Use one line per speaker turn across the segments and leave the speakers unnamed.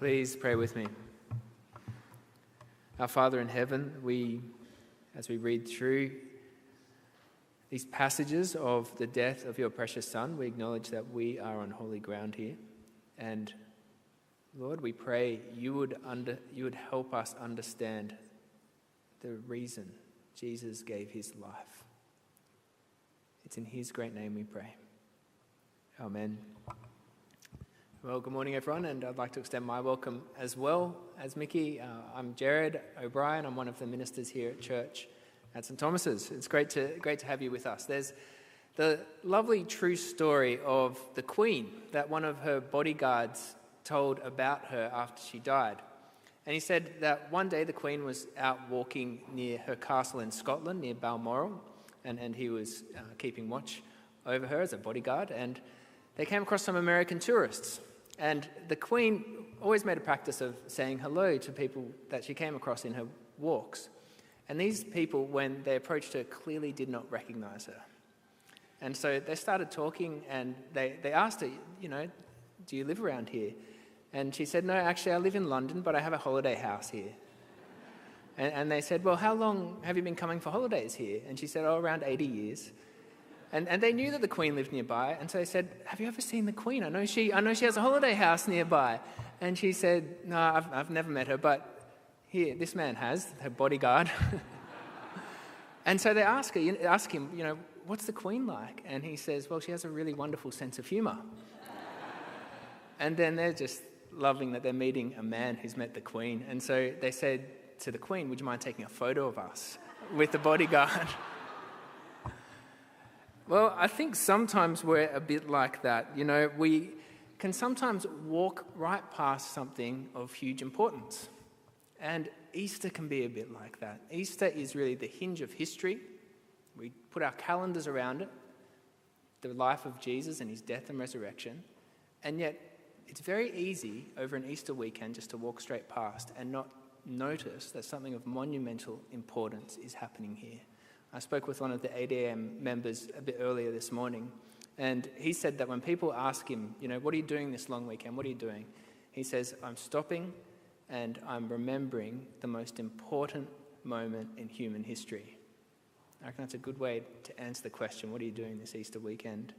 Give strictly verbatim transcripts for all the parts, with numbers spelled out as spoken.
Please pray with me. Our Father in heaven, we, as we read through these passages of the death of your precious Son, we acknowledge that we are on holy ground here. And Lord, we pray you would under, you would help us understand the reason Jesus gave his life. It's in his great name we pray. Amen. Well, good morning, everyone, and I'd like to extend my welcome as well as Mickey. Uh, I'm Jared O'Brien. I'm one of the ministers here at church at St Thomas's. It's great to great to have you with us. There's the lovely true story of the Queen that one of her bodyguards told about her after she died. And he said that one day the Queen was out walking near her castle in Scotland, near Balmoral, and, and he was uh, keeping watch over her as a bodyguard, and they came across some American tourists. And the Queen always made a practice of saying hello to people that she came across in her walks. And these people, when they approached her, clearly did not recognize her. And so they started talking, and they, they asked her, you know, do you live around here? And she said, no, actually, I live in London, but I have a holiday house here. And, and they said, well, how long have you been coming for holidays here? And she said, oh, around eighty years. And, and they knew that the Queen lived nearby, and so they said, have you ever seen the Queen? I know she I know she has a holiday house nearby. And she said, no, I've, I've never met her, but here, this man has, her bodyguard. And so they ask her, you know, ask him, you know, what's the Queen like? And he says, well, she has a really wonderful sense of humour. And then they're just loving that they're meeting a man who's met the Queen. And so they said to the Queen, would you mind taking a photo of us with the bodyguard? Well, I think sometimes we're a bit like that. You know, we can sometimes walk right past something of huge importance. And Easter can be a bit like that. Easter is really the hinge of history. We put our calendars around it, the life of Jesus and his death and resurrection. And yet, it's very easy over an Easter weekend just to walk straight past and not notice that something of monumental importance is happening here. I spoke with one of the A D M members a bit earlier this morning, and he said that when people ask him, you know, what are you doing this long weekend? What are you doing? He says, I'm stopping and I'm remembering the most important moment in human history. I reckon that's a good way to answer the question, what are you doing this Easter weekend?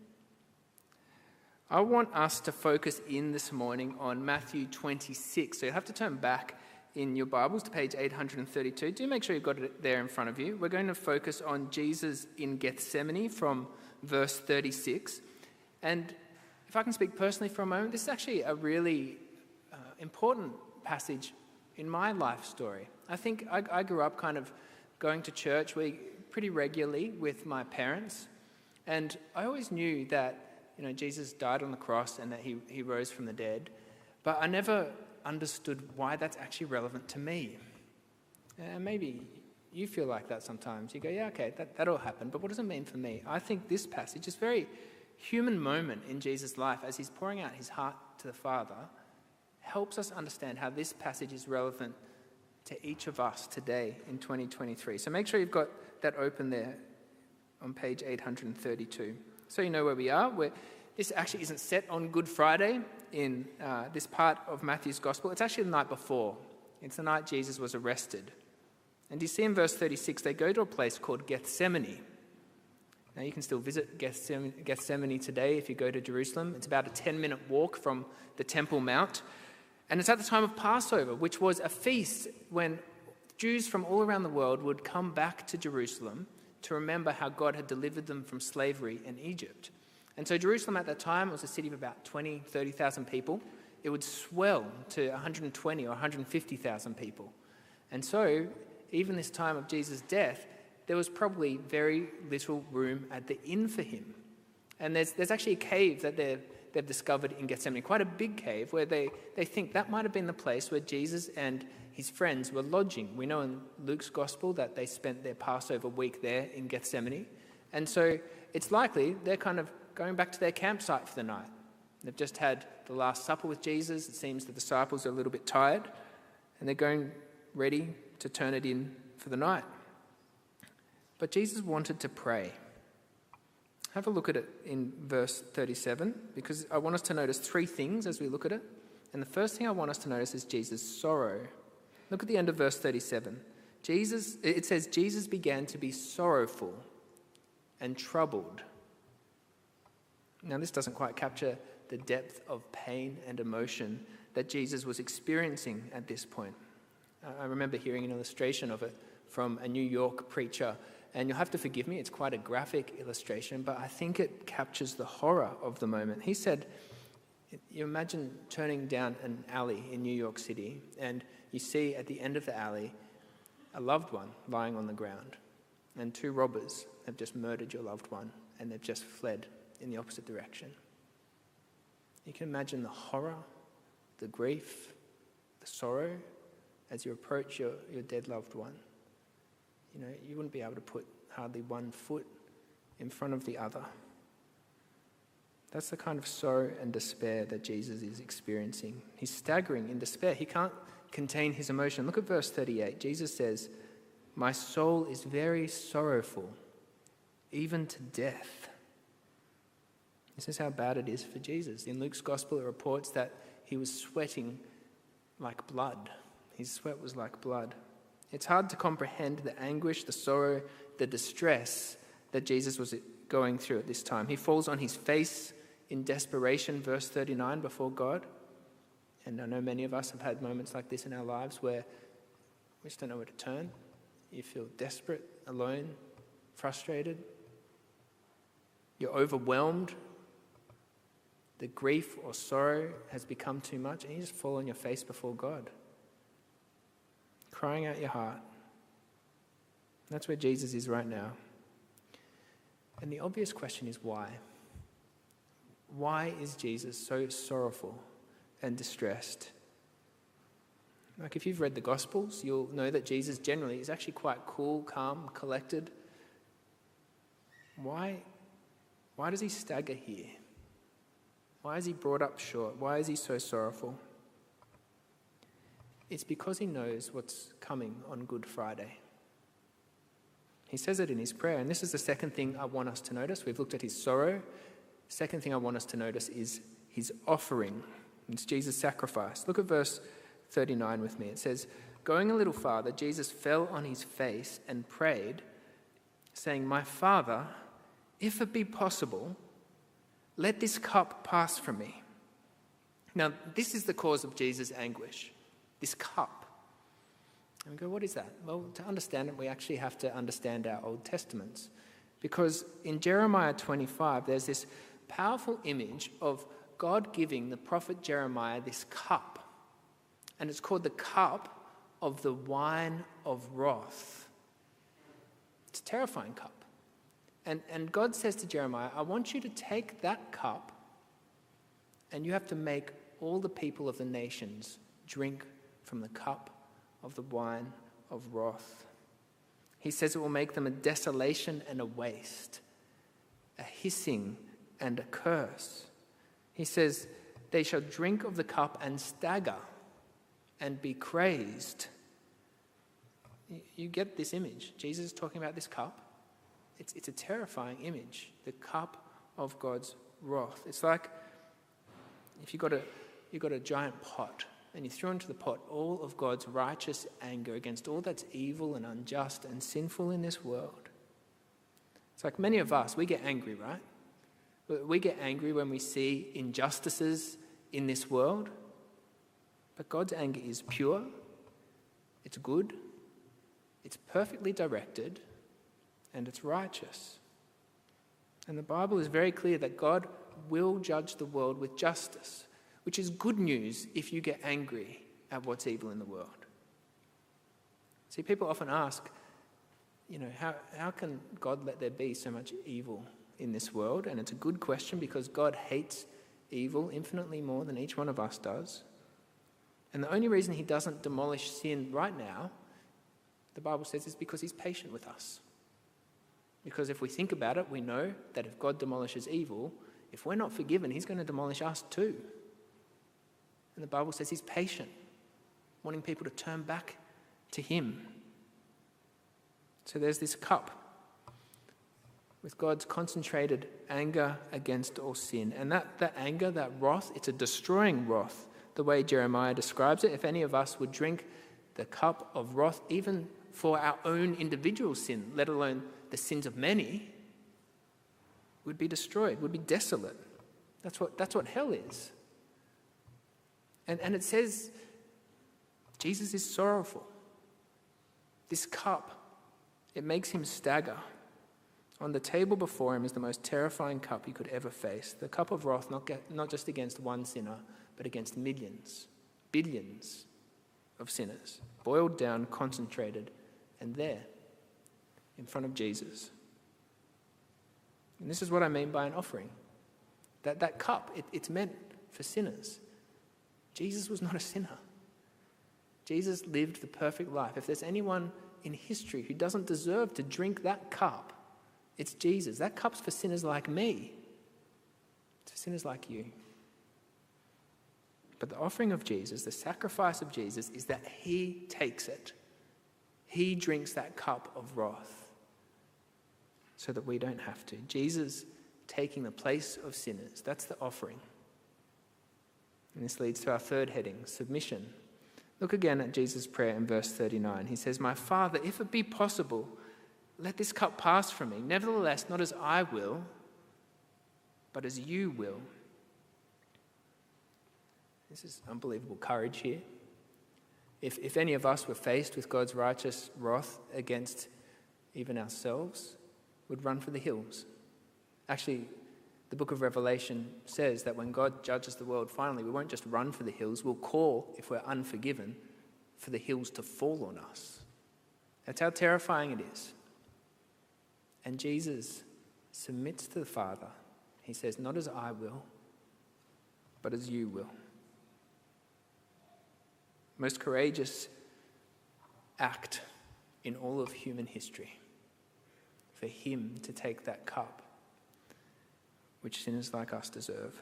I want us to focus in this morning on Matthew twenty-six. So you'll have to turn back in your Bibles to page eight hundred thirty-two. Do make sure you've got it there in front of you. We're going to focus on Jesus in Gethsemane from verse thirty-six. And if I can speak personally for a moment, this is actually a really uh, important passage in my life story. I think I, I grew up kind of going to church we, pretty regularly with my parents. And I always knew that, you know, Jesus died on the cross and that he, he rose from the dead. But I never understood why that's actually relevant to me. And maybe you feel like that sometimes. You go, yeah, okay, that, that all happened, but what does it mean for me? I think this passage is a very human moment in Jesus' life as he's pouring out his heart to the Father, helps us understand how this passage is relevant to each of us today in twenty twenty-three. So make sure you've got that open there on page eight hundred thirty-two. So you know where we are. We're, this actually isn't set on Good Friday in uh, this part of Matthew's Gospel. It's actually the night before. It's the night Jesus was arrested. And you see in verse thirty-six, they go to a place called Gethsemane. Now you can still visit Gethsemane, Gethsemane today if you go to Jerusalem. It's about a ten-minute walk from the Temple Mount. And it's at the time of Passover, which was a feast when Jews from all around the world would come back to Jerusalem to remember how God had delivered them from slavery in Egypt. And so Jerusalem at that time was a city of about twenty, thirty thousand people. It would swell to one hundred twenty or one hundred fifty thousand people. And so, even this time of Jesus' death, there was probably very little room at the inn for him. And there's there's actually a cave that they've, they've discovered in Gethsemane, quite a big cave, where they, they think that might have been the place where Jesus and his friends were lodging. We know in Luke's Gospel that they spent their Passover week there in Gethsemane. And so it's likely they're kind of going back to their campsite for the night. They've just had the Last Supper with Jesus. It seems the disciples are a little bit tired, and they're going ready to turn it in for the night. But Jesus wanted to pray. Have a look at it in verse thirty-seven, because I want us to notice three things as we look at it. And the first thing I want us to notice is Jesus' sorrow. Look at the end of verse thirty-seven. Jesus, it says, Jesus began to be sorrowful and troubled. Now, this doesn't quite capture the depth of pain and emotion that Jesus was experiencing at this point. I remember hearing an illustration of it from a New York preacher, and you'll have to forgive me, it's quite a graphic illustration, but I think it captures the horror of the moment. He said, you imagine turning down an alley in New York City, and you see at the end of the alley a loved one lying on the ground, and two robbers have just murdered your loved one, and they've just fled in the opposite direction. You can imagine the horror, the grief, the sorrow as you approach your, your dead loved one. You know, you wouldn't be able to put hardly one foot in front of the other. That's the kind of sorrow and despair that Jesus is experiencing. He's staggering in despair. He can't contain his emotion. Look at verse thirty-eight. Jesus says, "My soul is very sorrowful, even to death." This is how bad it is for Jesus. In Luke's gospel, it reports that he was sweating like blood. His sweat was like blood. It's hard to comprehend the anguish, the sorrow, the distress that Jesus was going through at this time. He falls on his face in desperation, verse thirty-nine, before God. And I know many of us have had moments like this in our lives where we just don't know where to turn. You feel desperate, alone, frustrated. You're overwhelmed. The grief or sorrow has become too much, and you just fall on your face before God, crying out your heart. That's where Jesus is right now. And the obvious question is why? Why is Jesus so sorrowful and distressed? Like if you've read the Gospels, you'll know that Jesus generally is actually quite cool, calm, collected. Why, why does he stagger here? Why is he brought up short? Why is he so sorrowful? It's because he knows what's coming on Good Friday. He says it in his prayer, and this is the second thing I want us to notice. We've looked at his sorrow. Second thing I want us to notice is his offering. It's Jesus' sacrifice. Look at verse thirty-nine with me. It says, "Going a little farther, Jesus fell on his face and prayed, saying, 'My Father, if it be possible, let this cup pass from me.'" Now, this is the cause of Jesus' anguish, this cup. And we go, what is that? Well, to understand it, we actually have to understand our Old Testaments. Because in Jeremiah twenty-five, there's this powerful image of God giving the prophet Jeremiah this cup. And it's called the cup of the wine of wrath. It's a terrifying cup. And, and God says to Jeremiah, I want you to take that cup and you have to make all the people of the nations drink from the cup of the wine of wrath. He says it will make them a desolation and a waste, a hissing and a curse. He says they shall drink of the cup and stagger and be crazed. You get this image. Jesus is talking about this cup. It's, it's a terrifying image, the cup of God's wrath. It's like if you got a, you got a giant pot and you throw into the pot all of God's righteous anger against all that's evil and unjust and sinful in this world. It's like many of us, we get angry, right? We get angry when we see injustices in this world. But God's anger is pure, it's good, it's perfectly directed, and it's righteous. And the Bible is very clear that God will judge the world with justice, which is good news if you get angry at what's evil in the world. See, people often ask, you know, how, how can God let there be so much evil in this world? And it's a good question because God hates evil infinitely more than each one of us does. And the only reason he doesn't demolish sin right now, the Bible says, is because he's patient with us. Because if we think about it, we know that if God demolishes evil, if we're not forgiven, he's going to demolish us too. And the Bible says he's patient, wanting people to turn back to him. So there's this cup with God's concentrated anger against all sin. And that, that anger, that wrath, it's a destroying wrath the way Jeremiah describes it. If any of us would drink the cup of wrath, even for our own individual sin, let alone the sins of many, would be destroyed, would be desolate. That's what, that's what hell is. And, and it says Jesus is sorrowful. This cup, it makes him stagger. On the table before him is the most terrifying cup he could ever face. The cup of wrath, not, get, not just against one sinner, but against millions, billions of sinners, boiled down, concentrated, and there, in front of Jesus. And this is what I mean by an offering. That, that cup, it, it's meant for sinners. Jesus was not a sinner. Jesus lived the perfect life. If there's anyone in history who doesn't deserve to drink that cup, it's Jesus. That cup's for sinners like me. It's for sinners like you. But the offering of Jesus, the sacrifice of Jesus, is that he takes it. He drinks that cup of wrath so that we don't have to. Jesus taking the place of sinners. That's the offering. And this leads to our third heading, submission. Look again at Jesus' prayer in verse thirty-nine. He says, "My Father, if it be possible, let this cup pass from me. Nevertheless, not as I will, but as you will." This is unbelievable courage here. If, if any of us were faced with God's righteous wrath against even ourselves, we'd run for the hills. Actually, the book of Revelation says that when God judges the world finally, we won't just run for the hills, we'll call, if we're unforgiven, for the hills to fall on us. That's how terrifying it is. And Jesus submits to the Father. He says, "Not as I will, but as you will." Most courageous act in all of human history, for him to take that cup which sinners like us deserve.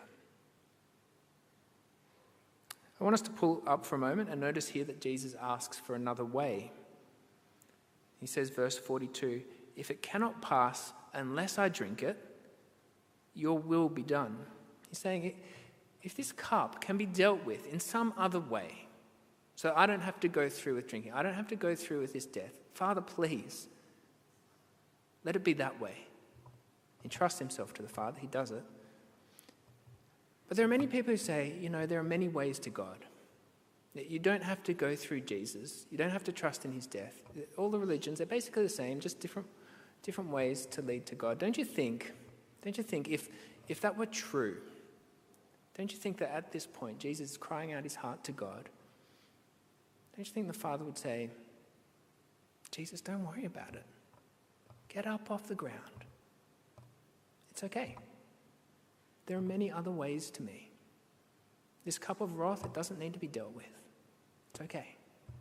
I want us to pull up for a moment and notice here that Jesus asks for another way. He says, verse forty-two, "If it cannot pass unless I drink it, your will be done." He's saying, if this cup can be dealt with in some other way, so I don't have to go through with drinking, I don't have to go through with this death, Father, please, let it be that way. He trusts himself to the Father, he does it. But there are many people who say, you know, there are many ways to God. You don't have to go through Jesus. You don't have to trust in his death. All the religions, they're basically the same, just different different ways to lead to God. Don't you think, don't you think if, if that were true, don't you think that at this point, Jesus is crying out his heart to God, don't you think the Father would say, Jesus, don't worry about it. Get up off the ground. It's okay. There are many other ways to me. This cup of wrath, it doesn't need to be dealt with. It's okay.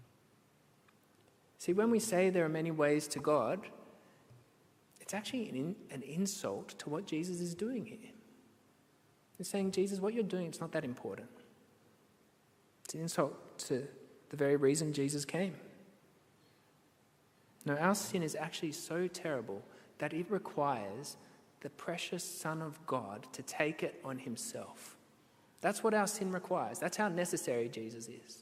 See, when we say there are many ways to God, it's actually an, in, an insult to what Jesus is doing here. It's saying, Jesus, what you're doing, it's not that important. It's an insult to the very reason Jesus came. No, our sin is actually so terrible that it requires the precious Son of God to take it on himself. That's what our sin requires. That's how necessary Jesus is.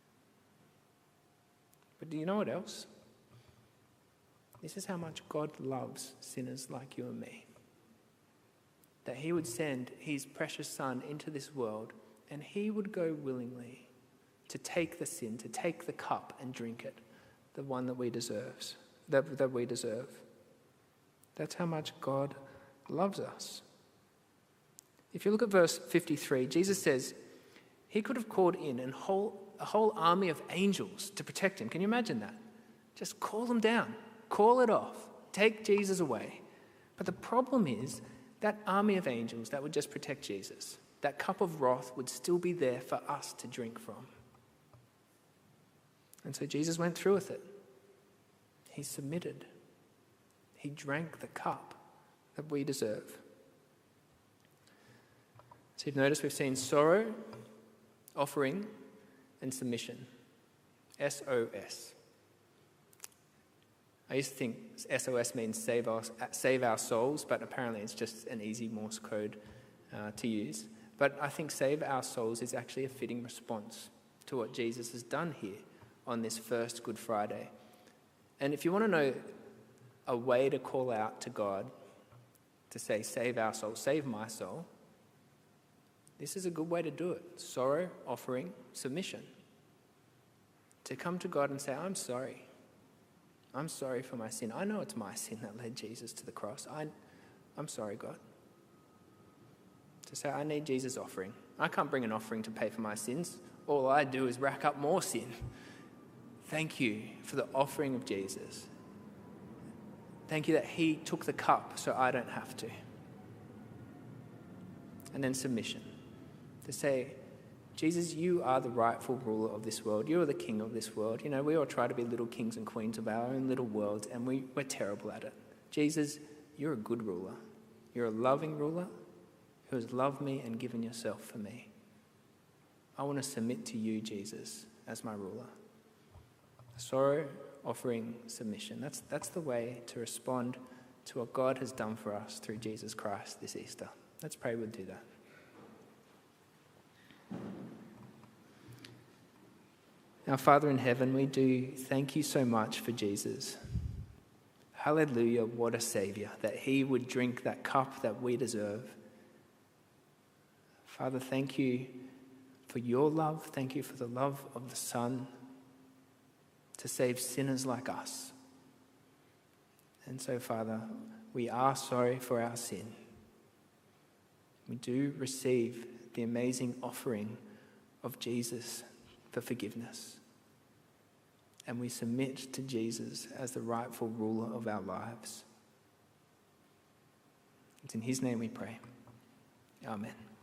But do you know what else? This is how much God loves sinners like you and me. That he would send his precious Son into this world and he would go willingly to take the sin, to take the cup and drink it, the one that we deserves, that, that we deserve. That's how much God loves us. If you look at verse fifty-three, Jesus says he could have called in a whole, a whole army of angels to protect him. Can you imagine that? Just call them down, call it off, take Jesus away. But the problem is that army of angels that would just protect Jesus, that cup of wrath would still be there for us to drink from. And so Jesus went through with it. He submitted. He drank the cup that we deserve. So you've noticed we've seen sorrow, offering, and submission. S O S. I used to think S O S means save our, save our souls, but apparently it's just an easy Morse code uh, to use. But I think save our souls is actually a fitting response to what Jesus has done here on this first Good Friday. And if you want to know a way to call out to God, to say, save our soul, save my soul, this is a good way to do it. Sorrow, offering, submission. To come to God and say, I'm sorry. I'm sorry for my sin. I know it's my sin that led Jesus to the cross. I, I'm sorry, God. To say, I need Jesus' offering. I can't bring an offering to pay for my sins. All I do is rack up more sin. Thank you for the offering of Jesus. Thank you that he took the cup so I don't have to. And then submission. To say, Jesus, you are the rightful ruler of this world. You are the king of this world. You know, we all try to be little kings and queens of our own little worlds, and we, we're terrible at it. Jesus, you're a good ruler. You're a loving ruler who has loved me and given yourself for me. I want to submit to you, Jesus, as my ruler. Sorrow, offering, submission. That's, that's the way to respond to what God has done for us through Jesus Christ this Easter. Let's pray we'll do that. Our Father in heaven, we do thank you so much for Jesus. Hallelujah, what a Saviour, that he would drink that cup that we deserve. Father, thank you for your love. Thank you for the love of the Son to save sinners like us. And so, Father, we are sorry for our sin. We do receive the amazing offering of Jesus for forgiveness. And we submit to Jesus as the rightful ruler of our lives. It's in his name we pray. Amen.